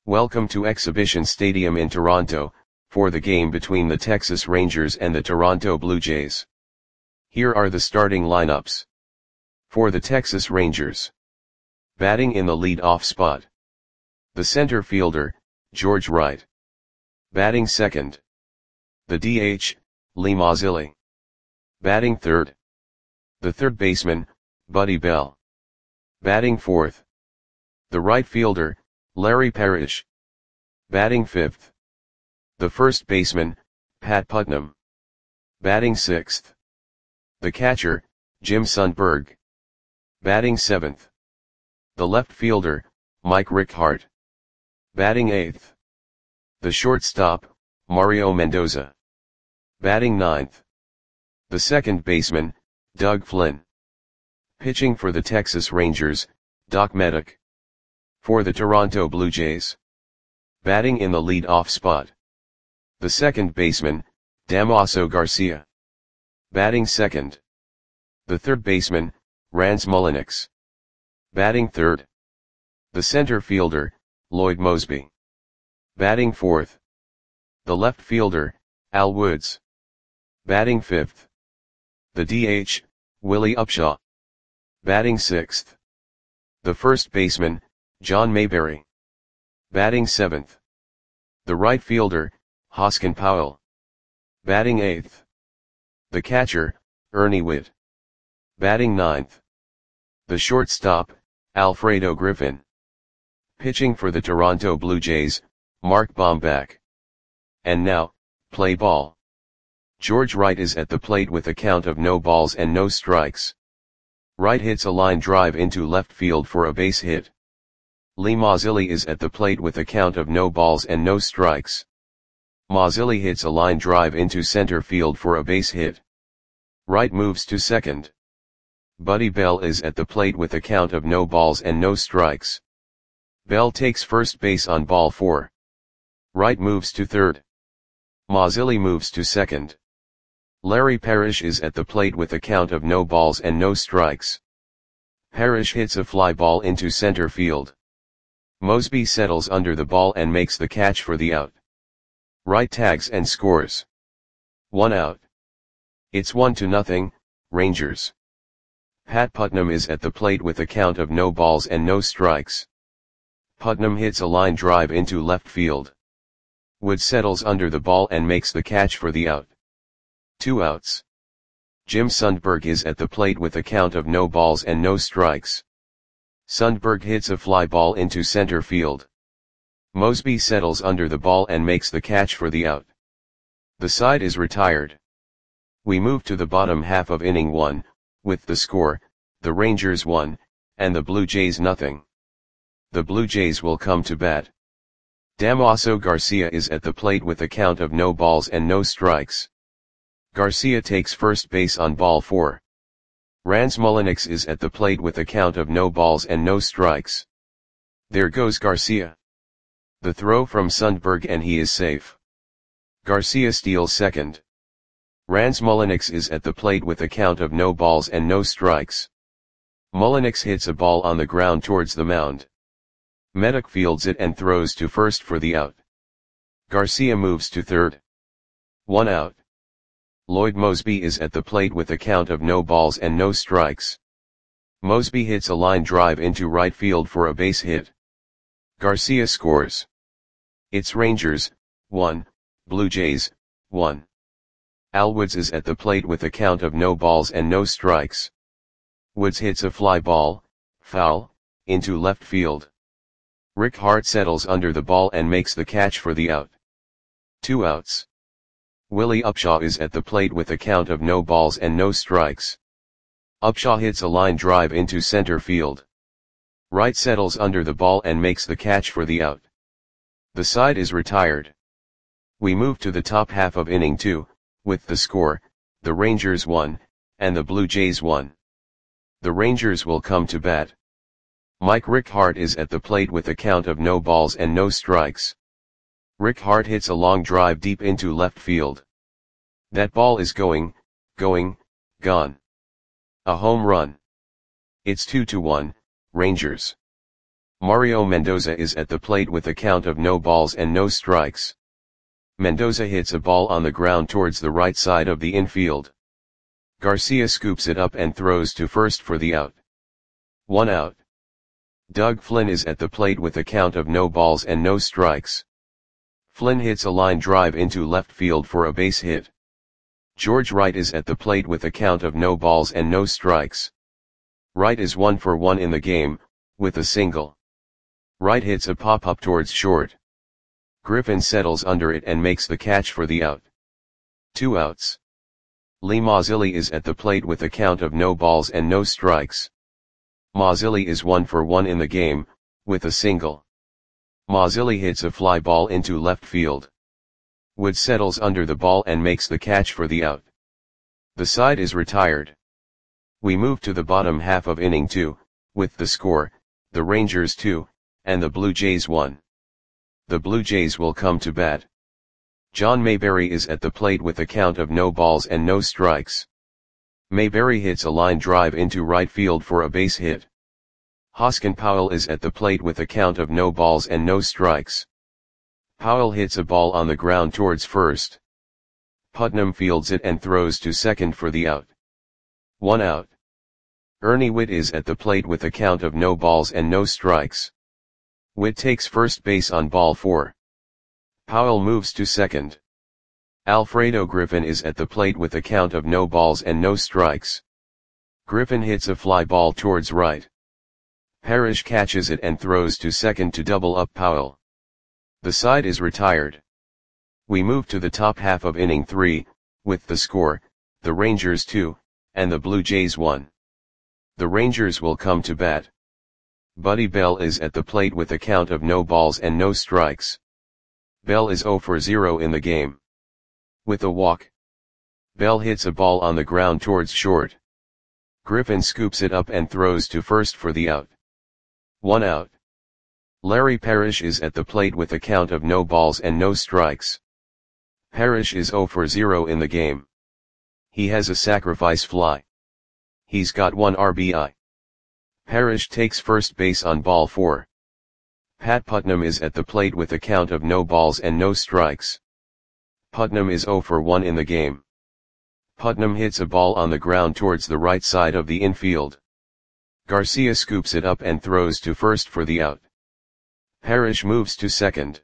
Welcome to Exhibition Stadium in Toronto, for the game between the Texas Rangers and the Toronto Blue Jays. Here are the starting lineups. For the Texas Rangers. Batting in the lead-off spot. The center fielder, George Wright. Batting second. The DH, Lee Mazzilli. Batting third. The third baseman, Buddy Bell. Batting fourth. The right fielder, Larry Parrish. Batting fifth. The first baseman, Pat Putnam. Batting sixth. The catcher, Jim Sundberg. Batting seventh. The left fielder, Mike Rickhart. Batting eighth. The shortstop, Mario Mendoza. Batting ninth. The second baseman, Doug Flynn. Pitching for the Texas Rangers, Doc Meddick. For the Toronto Blue Jays. Batting in the lead-off spot. The second baseman, Damaso Garcia. Batting second. The third baseman, Rance Mulliniks. Batting third. The center fielder, Lloyd Moseby. Batting fourth. The left fielder, Al Woods. Batting fifth. The DH, Willie Upshaw. Batting sixth. The first baseman, John Mayberry. Batting seventh. The right fielder, Hoskin Powell. Batting eighth. The catcher, Ernie Whitt. Batting ninth. The shortstop, Alfredo Griffin. Pitching for the Toronto Blue Jays, Mark Bombach. And now, play ball. George Wright is at the plate with a count of no balls and no strikes. Wright hits a line drive into left field for a base hit. Lee Mazzilli is at the plate with a count of no balls and no strikes. Mazzilli hits a line drive into center field for a base hit. Wright moves to second. Buddy Bell is at the plate with a count of no balls and no strikes. Bell takes first base on ball 4. Wright moves to third. Mazzilli moves to second. Larry Parrish is at the plate with a count of no balls and no strikes. Parrish hits a fly ball into center field. Moseby settles under the ball and makes the catch for the out. Wright tags and scores. 1 out. It's 1-0, Rangers. Pat Putnam is at the plate with a count of no balls and no strikes. Putnam hits a line drive into left field. Wood settles under the ball and makes the catch for the out. 2 outs. Jim Sundberg is at the plate with a count of no balls and no strikes. Sundberg hits a fly ball into center field. Moseby settles under the ball and makes the catch for the out. The side is retired. We move to the bottom half of inning 1, with the score, the Rangers 1, and the Blue Jays 0. The Blue Jays will come to bat. Damaso Garcia is at the plate with a count of no balls and no strikes. Garcia takes first base on ball 4. Rance Mulliniks is at the plate with a count of no balls and no strikes. There goes Garcia. The throw from Sundberg and he is safe. Garcia steals second. Rance Mulliniks is at the plate with a count of no balls and no strikes. Mulliniks hits a ball on the ground towards the mound. Meddick fields it and throws to first for the out. Garcia moves to third. 1 out. Lloyd Moseby is at the plate with a count of no balls and no strikes. Moseby hits a line drive into right field for a base hit. Garcia scores. It's Rangers, 1, Blue Jays, 1. Al Woods is at the plate with a count of no balls and no strikes. Woods hits a fly ball, foul, into left field. Rickhart settles under the ball and makes the catch for the out. 2 outs. Willie Upshaw is at the plate with a count of no balls and no strikes. Upshaw hits a line drive into center field. Wright settles under the ball and makes the catch for the out. The side is retired. We move to the top half of inning 2, with the score, the Rangers 1, and the Blue Jays 1. The Rangers will come to bat. Mike Rickhart is at the plate with a count of no balls and no strikes. Rickhart hits a long drive deep into left field. That ball is gone. A home run. It's 2-1, Rangers. Mario Mendoza is at the plate with a count of no balls and no strikes. Mendoza hits a ball on the ground towards the right side of the infield. Garcia scoops it up and throws to first for the out. 1 out. Doug Flynn is at the plate with a count of no balls and no strikes. Flynn hits a line drive into left field for a base hit. George Wright is at the plate with a count of no balls and no strikes. Wright is 1 for 1 in the game, with a single. Wright hits a pop-up towards short. Griffin settles under it and makes the catch for the out. 2 outs. Lee Mazzilli is at the plate with a count of no balls and no strikes. Mazzilli is 1 for 1 in the game, with a single. Mazzilli hits a fly ball into left field. Wood settles under the ball and makes the catch for the out. The side is retired. We move to the bottom half of inning 2, with the score, the Rangers 2, and the Blue Jays 1. The Blue Jays will come to bat. John Mayberry is at the plate with a count of no balls and no strikes. Mayberry hits a line drive into right field for a base hit. Hoskin Powell is at the plate with a count of no balls and no strikes. Powell hits a ball on the ground towards first. Putnam fields it and throws to second for the out. 1 out. Ernie Whitt is at the plate with a count of no balls and no strikes. Whitt takes first base on ball 4. Powell moves to second. Alfredo Griffin is at the plate with a count of no balls and no strikes. Griffin hits a fly ball towards right. Parrish catches it and throws to second to double up Powell. The side is retired. We move to the top half of inning 3, with the score, the Rangers 2, and the Blue Jays 1. The Rangers will come to bat. Buddy Bell is at the plate with a count of no balls and no strikes. Bell is 0 for 0 in the game. With a walk. Bell hits a ball on the ground towards short. Griffin scoops it up and throws to first for the out. 1 out. Larry Parrish is at the plate with a count of no balls and no strikes. Parrish is 0 for 0 in the game. He has a sacrifice fly. He's got 1 RBI. Parrish takes first base on ball 4. Pat Putnam is at the plate with a count of no balls and no strikes. Putnam is 0 for 1 in the game. Putnam hits a ball on the ground towards the right side of the infield. Garcia scoops it up and throws to first for the out. Parrish moves to second.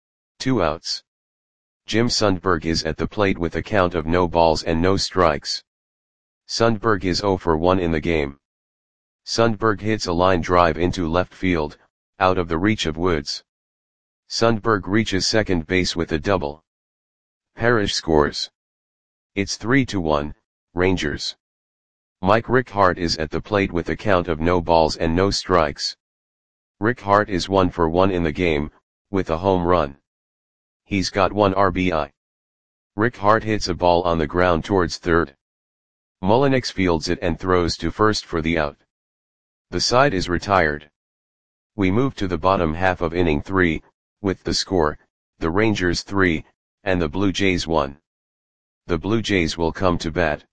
2 outs. Jim Sundberg is at the plate with a count of no balls and no strikes. Sundberg is 0 for 1 in the game. Sundberg hits a line drive into left field, out of the reach of Woods. Sundberg reaches second base with a double. Parrish scores. It's 3-1, Rangers. Mike Rickhart is at the plate with a count of no balls and no strikes. Rickhart is 1 for 1 in the game, with a home run. He's got 1 RBI. Rickhart hits a ball on the ground towards third. Mullenix fields it and throws to first for the out. The side is retired. We move to the bottom half of inning 3, with the score, the Rangers 3, and the Blue Jays 1. The Blue Jays will come to bat.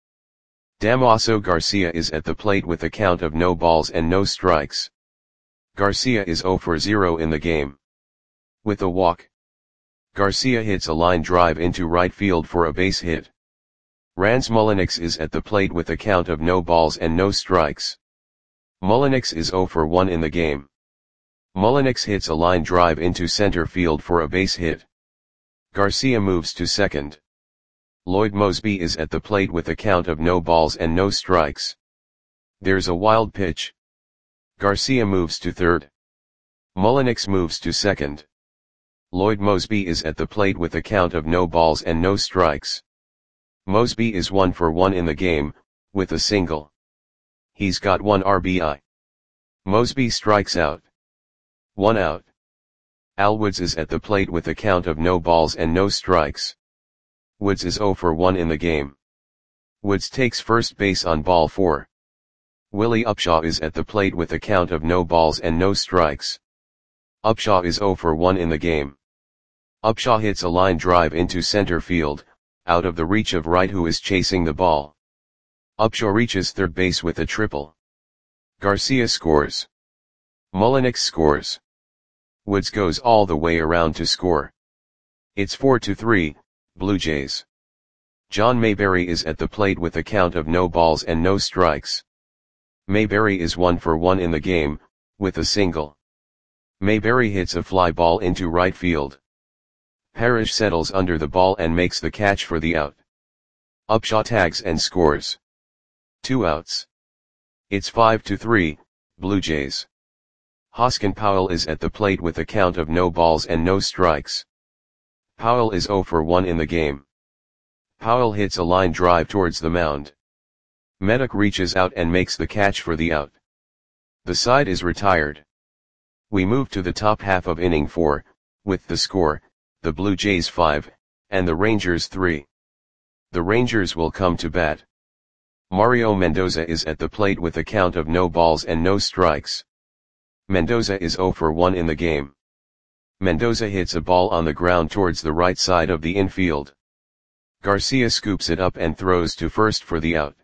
Damaso Garcia is at the plate with a count of no balls and no strikes. Garcia is 0 for 0 in the game. With a walk. Garcia hits a line drive into right field for a base hit. Rance Mullenix is at the plate with a count of no balls and no strikes. Mullenix is 0 for 1 in the game. Mullenix hits a line drive into center field for a base hit. Garcia moves to second. Lloyd Mosby is at the plate with a count of no balls and no strikes. There's a wild pitch. Garcia moves to third. Mullenix moves to second. Lloyd Mosby is at the plate with a count of no balls and no strikes. Mosby is 1 for 1 in the game, with a single. He's got 1 RBI. Mosby strikes out. 1 out. Al Woods is at the plate with a count of no balls and no strikes. Woods is 0 for 1 in the game. Woods takes first base on ball 4. Willie Upshaw is at the plate with a count of no balls and no strikes. Upshaw is 0 for 1 in the game. Upshaw hits a line drive into center field, out of the reach of Wright who is chasing the ball. Upshaw reaches third base with a triple. Garcia scores. Mullenix scores. Woods goes all the way around to score. It's 4-3, Blue Jays. John Mayberry is at the plate with a count of no balls and no strikes. Mayberry is 1 for 1 in the game, with a single. Mayberry hits a fly ball into right field. Parrish settles under the ball and makes the catch for the out. Upshaw tags and scores. 2 outs. It's 5-3, Blue Jays. Hoskin Powell is at the plate with a count of no balls and no strikes. Powell is 0 for 1 in the game. Powell hits a line drive towards the mound. Meddock reaches out and makes the catch for the out. The side is retired. We move to the top half of inning 4, with the score, the Blue Jays 5, and the Rangers 3. The Rangers will come to bat. Mario Mendoza is at the plate with a count of no balls and no strikes. Mendoza is 0 for 1 in the game. Mendoza hits a ball on the ground towards the right side of the infield. Garcia scoops it up and throws to first for the out.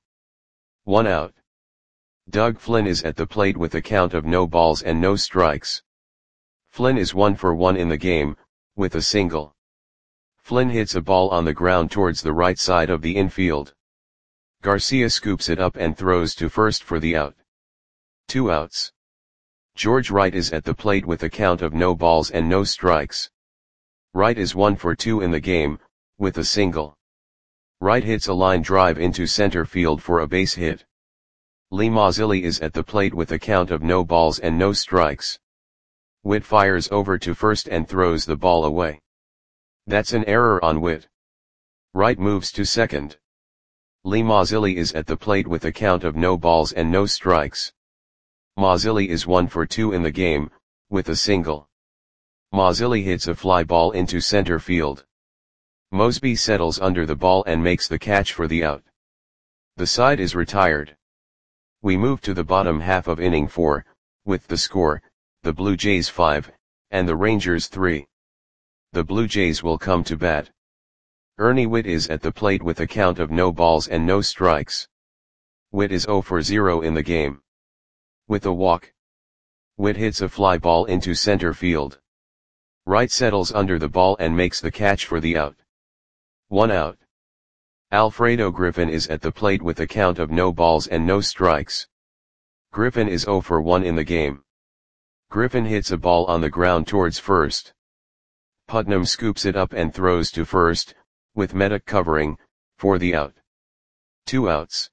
1 out. Doug Flynn is at the plate with a count of no balls and no strikes. Flynn is 1 for 1 in the game, with a single. Flynn hits a ball on the ground towards the right side of the infield. Garcia scoops it up and throws to first for the out. 2 outs. George Wright is at the plate with a count of no balls and no strikes. Wright is 1 for 2 in the game, with a single. Wright hits a line drive into center field for a base hit. Lee Mazzilli is at the plate with a count of no balls and no strikes. Witt fires over to first and throws the ball away. That's an error on Witt. Wright moves to second. Lee Mazzilli is at the plate with a count of no balls and no strikes. Mazzilli is 1 for 2 in the game, with a single. Mazzilli hits a fly ball into center field. Mosby settles under the ball and makes the catch for the out. The side is retired. We move to the bottom half of inning 4, with the score, the Blue Jays 5, and the Rangers 3. The Blue Jays will come to bat. Ernie Witt is at the plate with a count of no balls and no strikes. Witt is 0 for 0 in the game. With a walk. Witt hits a fly ball into center field. Wright settles under the ball and makes the catch for the out. 1 out. Alfredo Griffin is at the plate with a count of no balls and no strikes. Griffin is 0 for 1 in the game. Griffin hits a ball on the ground towards first. Putnam scoops it up and throws to first, with Meddock covering, for the out. 2 outs.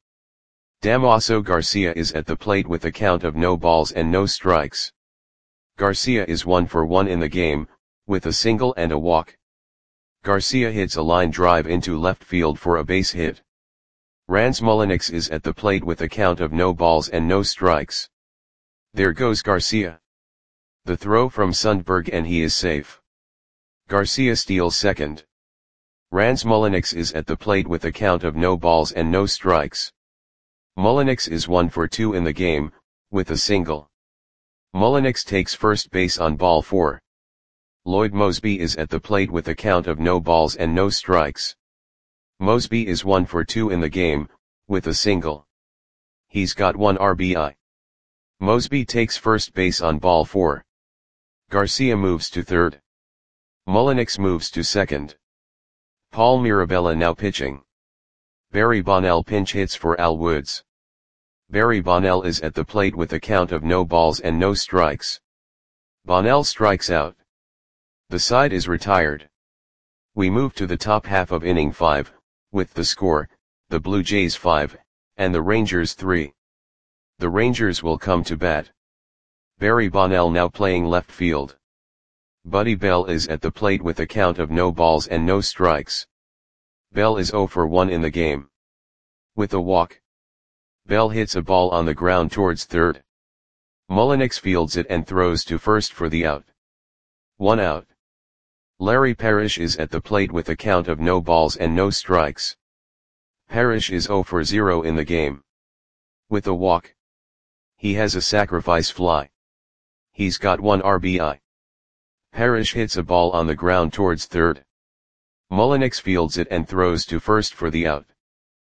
Damaso Garcia is at the plate with a count of no balls and no strikes. Garcia is 1 for 1 in the game, with a single and a walk. Garcia hits a line drive into left field for a base hit. Rans Mullenix is at the plate with a count of no balls and no strikes. There goes Garcia. The throw from Sundberg and he is safe. Garcia steals second. Rans Mullenix is at the plate with a count of no balls and no strikes. Mullenix is 1 for 2 in the game, with a single. Mullenix takes first base on ball 4. Lloyd Mosby is at the plate with a count of no balls and no strikes. Mosby is 1 for 2 in the game, with a single. He's got 1 RBI. Mosby takes first base on ball 4. Garcia moves to third. Mullenix moves to second. Paul Mirabella now pitching. Barry Bonnell pinch hits for Al Woods. Barry Bonnell is at the plate with a count of no balls and no strikes. Bonnell strikes out. The side is retired. We move to the top half of inning 5, with the score, the Blue Jays 5, and the Rangers 3. The Rangers will come to bat. Barry Bonnell now playing left field. Buddy Bell is at the plate with a count of no balls and no strikes. Bell is 0 for 1 in the game. With a walk. Bell hits a ball on the ground towards third. Mullenix fields it and throws to first for the out. 1 out. Larry Parrish is at the plate with a count of no balls and no strikes. Parrish is 0 for 0 in the game. With a walk. He has a sacrifice fly. He's got 1 RBI. Parrish hits a ball on the ground towards third. Mullenix fields it and throws to first for the out.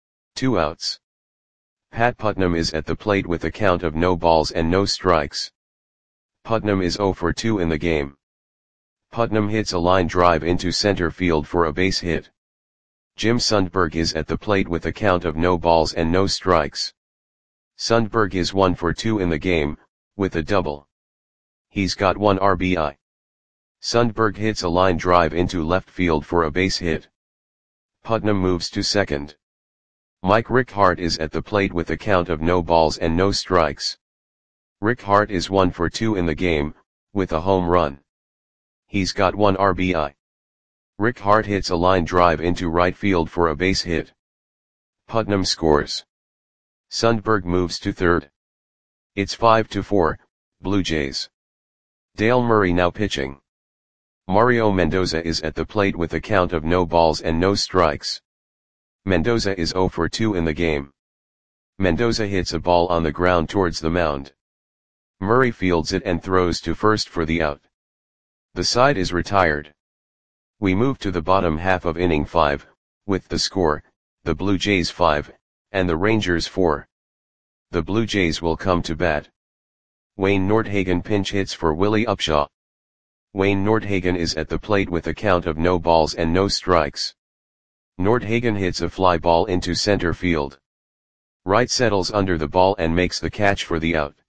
2 outs. Pat Putnam is at the plate with a count of no balls and no strikes. Putnam is 0 for 2 in the game. Putnam hits a line drive into center field for a base hit. Jim Sundberg is at the plate with a count of no balls and no strikes. Sundberg is 1 for 2 in the game, with a double. He's got 1 RBI. Sundberg hits a line drive into left field for a base hit. Putnam moves to second. Mike Rickhart is at the plate with a count of no balls and no strikes. Rickhart is 1 for 2 in the game, with a home run. He's got 1 RBI. Rickhart hits a line drive into right field for a base hit. Putnam scores. Sundberg moves to third. It's 5-4, Blue Jays. Dale Murray now pitching. Mario Mendoza is at the plate with a count of no balls and no strikes. Mendoza is 0 for 2 in the game. Mendoza hits a ball on the ground towards the mound. Murray fields it and throws to first for the out. The side is retired. We move to the bottom half of inning 5, with the score, the Blue Jays 5, and the Rangers 4. The Blue Jays will come to bat. Wayne Nordhagen pinch hits for Willie Upshaw. Wayne Nordhagen is at the plate with a count of no balls and no strikes. Nordhagen hits a fly ball into center field. Wright settles under the ball and makes the catch for the out.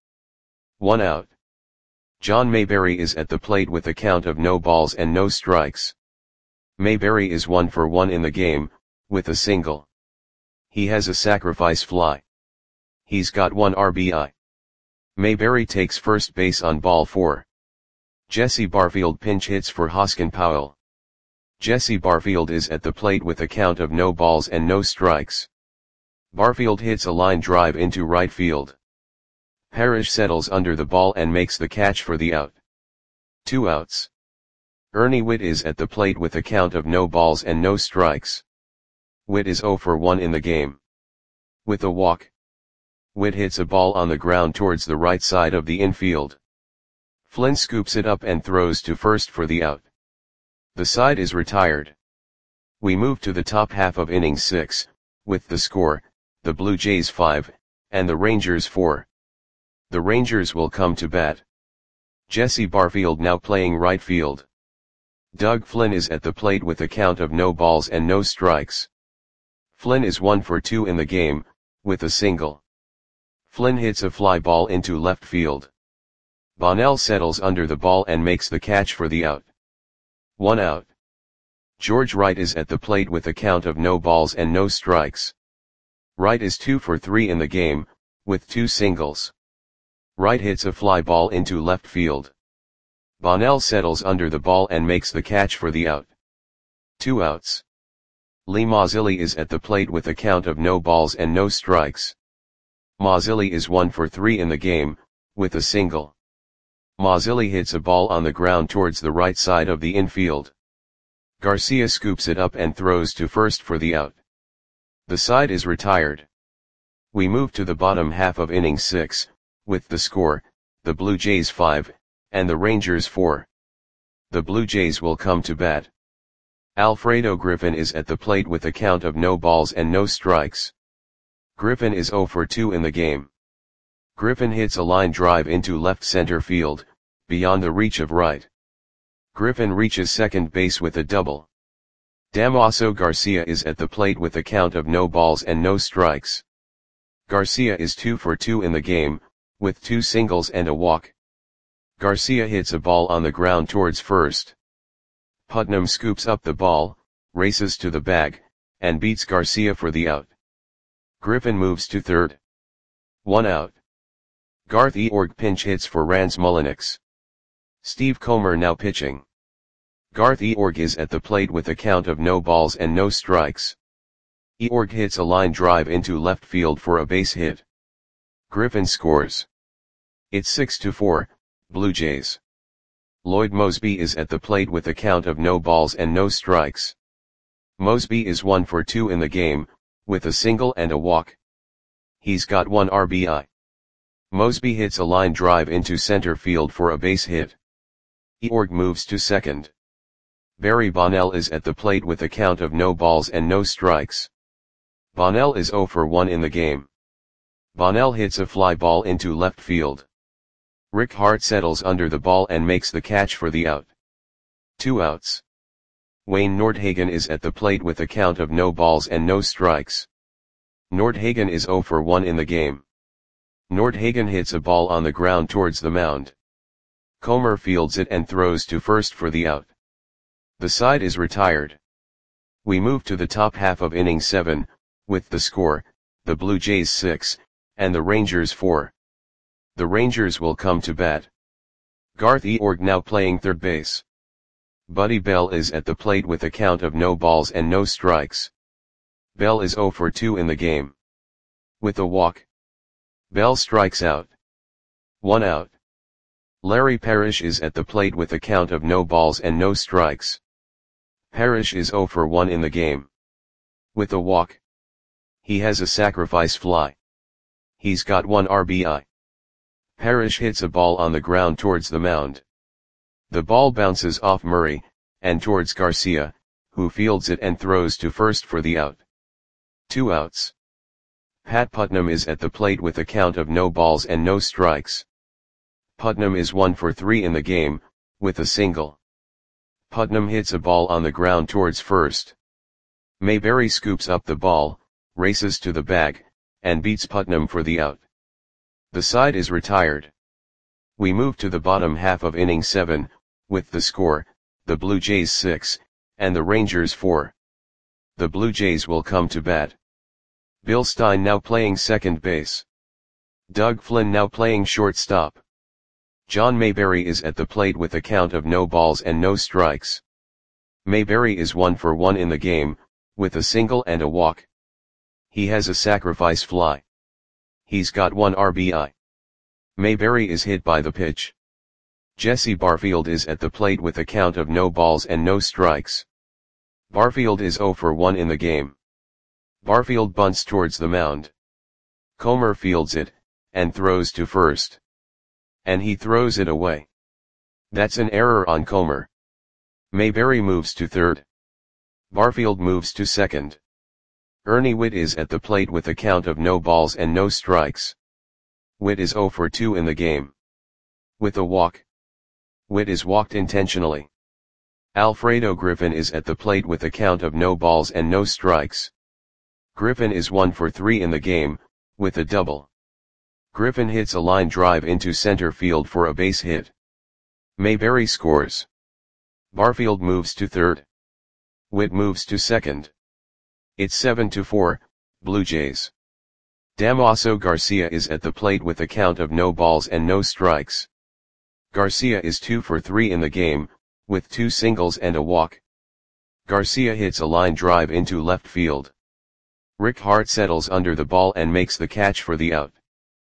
1 out. John Mayberry is at the plate with a count of no balls and no strikes. Mayberry is 1 for 1 in the game, with a single. He has a sacrifice fly. He's got 1 RBI. Mayberry takes first base on ball 4. Jesse Barfield pinch hits for Hoskin Powell. Jesse Barfield is at the plate with a count of no balls and no strikes. Barfield hits a line drive into right field. Parrish settles under the ball and makes the catch for the out. 2 outs. Ernie Whitt is at the plate with a count of no balls and no strikes. Whitt is 0 for 1 in the game. With a walk. Whitt hits a ball on the ground towards the right side of the infield. Flynn scoops it up and throws to first for the out. The side is retired. We move to the top half of inning 6, with the score, the Blue Jays 5, and the Rangers 4. The Rangers will come to bat. Jesse Barfield now playing right field. Doug Flynn is at the plate with a count of no balls and no strikes. Flynn is 1 for 2 in the game, with a single. Flynn hits a fly ball into left field. Bonnell settles under the ball and makes the catch for the out. 1 out. George Wright is at the plate with a count of no balls and no strikes. Wright is 2 for 3 in the game, with 2 singles. Wright hits a fly ball into left field. Bonnell settles under the ball and makes the catch for the out. 2 outs. Lee Mazzilli is at the plate with a count of no balls and no strikes. Mazzilli is 1 for 3 in the game, with a single. Mazzilli hits a ball on the ground towards the right side of the infield. Garcia scoops it up and throws to first for the out. The side is retired. We move to the bottom half of inning 6, with the score, the Blue Jays 5, and the Rangers 4. The Blue Jays will come to bat. Alfredo Griffin is at the plate with a count of no balls and no strikes. Griffin is 0 for 2 in the game. Griffin hits a line drive into left center field, beyond the reach of Wright. Griffin reaches second base with a double. Damaso Garcia is at the plate with a count of no balls and no strikes. Garcia is 2 for 2 in the game, with 2 singles and a walk. Garcia hits a ball on the ground towards first. Putnam scoops up the ball, races to the bag, and beats Garcia for the out. Griffin moves to third. 1 out. Garth Eorg pinch hits for Rans Mulliniks. Steve Comer now pitching. Garth Eorg is at the plate with a count of no balls and no strikes. Eorg hits a line drive into left field for a base hit. Griffin scores. It's 6-4, Blue Jays. Lloyd Mosby is at the plate with a count of no balls and no strikes. Mosby is 1 for 2 in the game, with a single and a walk. He's got 1 RBI. Mosby hits a line drive into center field for a base hit. Eorg moves to second. Barry Bonnell is at the plate with a count of no balls and no strikes. Bonnell is 0 for 1 in the game. Bonnell hits a fly ball into left field. Rick Hart settles under the ball and makes the catch for the out. 2 outs. Wayne Nordhagen is at the plate with a count of no balls and no strikes. Nordhagen is 0 for 1 in the game. Nordhagen hits a ball on the ground towards the mound. Comer fields it and throws to first for the out. The side is retired. We move to the top half of inning 7, with the score, the Blue Jays 6, and the Rangers 4. The Rangers will come to bat. Garth Eorg now playing third base. Buddy Bell is at the plate with a count of no balls and no strikes. Bell is 0 for 2 in the game. With a walk, Bell strikes out. 1 out. Larry Parrish is at the plate with a count of no balls and no strikes. Parrish is 0 for 1 in the game. With a walk, he has a sacrifice fly. He's got 1 RBI. Parrish hits a ball on the ground towards the mound. The ball bounces off Murray, and towards Garcia, who fields it and throws to first for the out. 2 outs. Pat Putnam is at the plate with a count of no balls and no strikes. Putnam is 1 for 3 in the game, with a single. Putnam hits a ball on the ground towards first. Mayberry scoops up the ball, races to the bag, and beats Putnam for the out. The side is retired. We move to the bottom half of inning 7, with the score, the Blue Jays 6, and the Rangers 4. The Blue Jays will come to bat. Bill Stein now playing second base. Doug Flynn now playing shortstop. John Mayberry is at the plate with a count of no balls and no strikes. Mayberry is 1 for 1 in the game, with a single and a walk. He has a sacrifice fly. He's got 1 RBI. Mayberry is hit by the pitch. Jesse Barfield is at the plate with a count of no balls and no strikes. Barfield is 0 for 1 in the game. Barfield bunts towards the mound. Comer fields it, and throws to first. And he throws it away. That's an error on Comer. Mayberry moves to third. Barfield moves to second. Ernie Whitt is at the plate with a count of no balls and no strikes. Whitt is 0 for 2 in the game. With a walk, Whitt is walked intentionally. Alfredo Griffin is at the plate with a count of no balls and no strikes. Griffin is 1 for 3 in the game, with a double. Griffin hits a line drive into center field for a base hit. Mayberry scores. Barfield moves to third. Whitt moves to second. It's 7-4, Blue Jays. Damaso Garcia is at the plate with a count of no balls and no strikes. Garcia is 2 for 3 in the game, with 2 singles and a walk. Garcia hits a line drive into left field. Rick Hart settles under the ball and makes the catch for the out.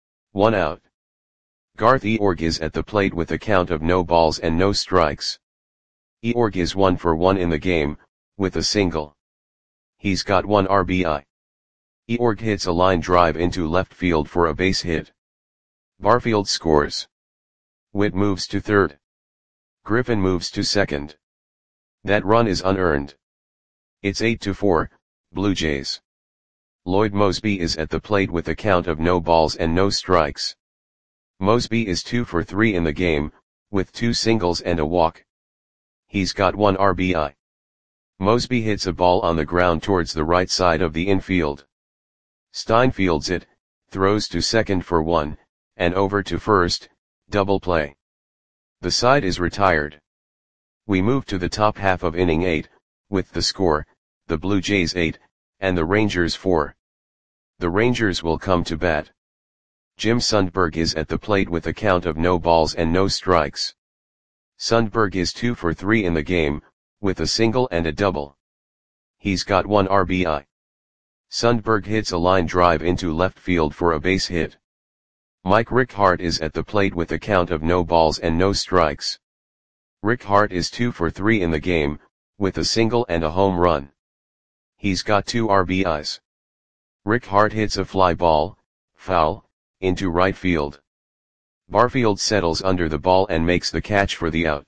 1 out. Garth Eorg is at the plate with a count of no balls and no strikes. Eorg is 1 for 1 in the game, with a single. He's got 1 RBI. Eorg hits a line drive into left field for a base hit. Barfield scores. Whitt moves to third. Griffin moves to second. That run is unearned. It's 8-4, Blue Jays. Lloyd Mosby is at the plate with a count of no balls and no strikes. Mosby is 2 for 3 in the game, with 2 singles and a walk. He's got 1 RBI. Mosby hits a ball on the ground towards the right side of the infield. Stein fields it, throws to second for 1, and over to first, double play. The side is retired. We move to the top half of inning 8, with the score, the Blue Jays 8, and the Rangers 4. The Rangers will come to bat. Jim Sundberg is at the plate with a count of no balls and no strikes. Sundberg is 2 for 3 in the game, with a single and a double. He's got 1 RBI. Sundberg hits a line drive into left field for a base hit. Mike Rick Hart is at the plate with a count of no balls and no strikes. Rick Hart is 2 for 3 in the game, with a single and a home run. He's got 2 RBIs. Rick Hart hits a fly ball, foul, into right field. Barfield settles under the ball and makes the catch for the out.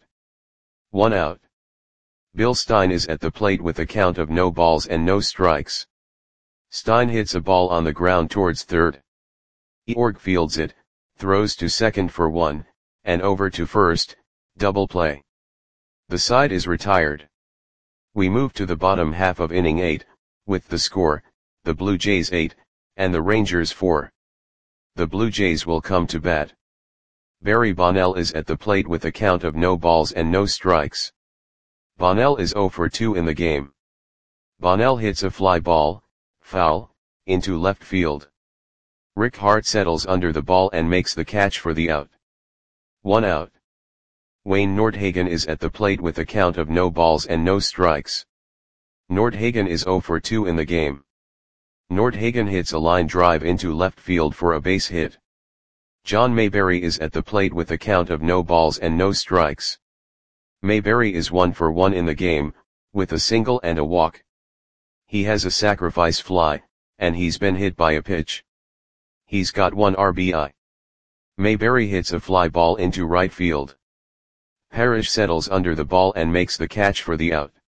1 out. Bill Stein is at the plate with a count of no balls and no strikes. Stein hits a ball on the ground towards third. Eorg fields it, throws to second for 1, and over to first, double play. The side is retired. We move to the bottom half of inning 8, with the score, the Blue Jays 8, and the Rangers 4. The Blue Jays will come to bat. Barry Bonnell is at the plate with a count of no balls and no strikes. Bonnell is 0 for 2 in the game. Bonnell hits a fly ball, foul, into left field. Rick Hart settles under the ball and makes the catch for the out. 1 out. Wayne Nordhagen is at the plate with a count of no balls and no strikes. Nordhagen is 0 for 2 in the game. Nordhagen hits a line drive into left field for a base hit. John Mayberry is at the plate with a count of no balls and no strikes. Mayberry is 1 for 1 in the game, with a single and a walk. He has a sacrifice fly, and he's been hit by a pitch. He's got 1 RBI. Mayberry hits a fly ball into right field. Parrish settles under the ball and makes the catch for the out.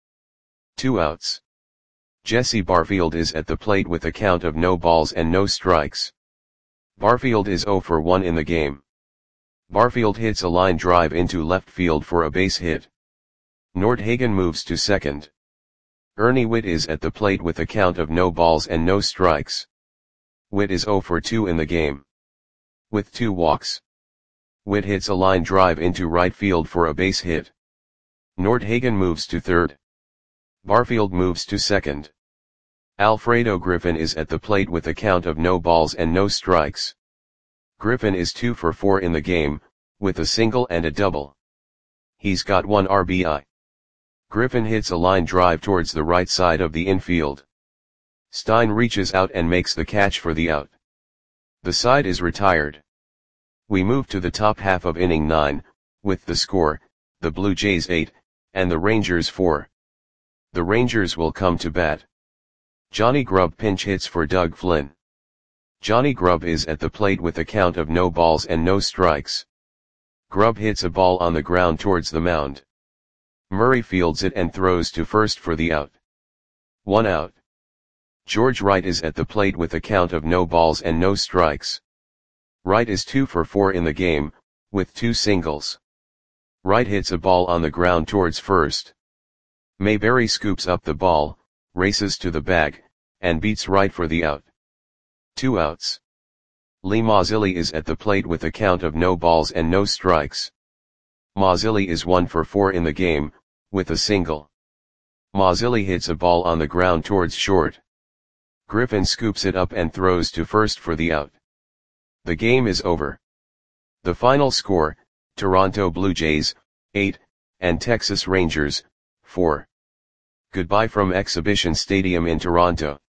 2 outs. Jesse Barfield is at the plate with a count of no balls and no strikes. Barfield is 0 for 1 in the game. Barfield hits a line drive into left field for a base hit. Nordhagen moves to second. Ernie Whitt is at the plate with a count of no balls and no strikes. Whitt is 0 for 2 in the game. With 2 walks. Whitt hits a line drive into right field for a base hit. Nordhagen moves to third. Barfield moves to second. Alfredo Griffin is at the plate with a count of no balls and no strikes. Griffin is 2 for 4 in the game, with a single and a double. He's got 1 RBI. Griffin hits a line drive towards the right side of the infield. Stein reaches out and makes the catch for the out. The side is retired. We move to the top half of inning 9, with the score, the Blue Jays 8, and the Rangers 4. The Rangers will come to bat. Johnny Grubb pinch hits for Doug Flynn. Johnny Grubb is at the plate with a count of no balls and no strikes. Grubb hits a ball on the ground towards the mound. Murray fields it and throws to first for the out. 1 out. George Wright is at the plate with a count of no balls and no strikes. Wright is 2 for 4 in the game, with 2 singles. Wright hits a ball on the ground towards first. Mayberry scoops up the ball, races to the bag, and beats Wright for the out. 2 outs. Lee Mazzilli is at the plate with a count of no balls and no strikes. Mazzilli is 1 for 4 in the game, with a single. Mazzilli hits a ball on the ground towards short. Griffin scoops it up and throws to first for the out. The game is over. The final score, Toronto Blue Jays, 8, and Texas Rangers, 4. Goodbye from Exhibition Stadium in Toronto.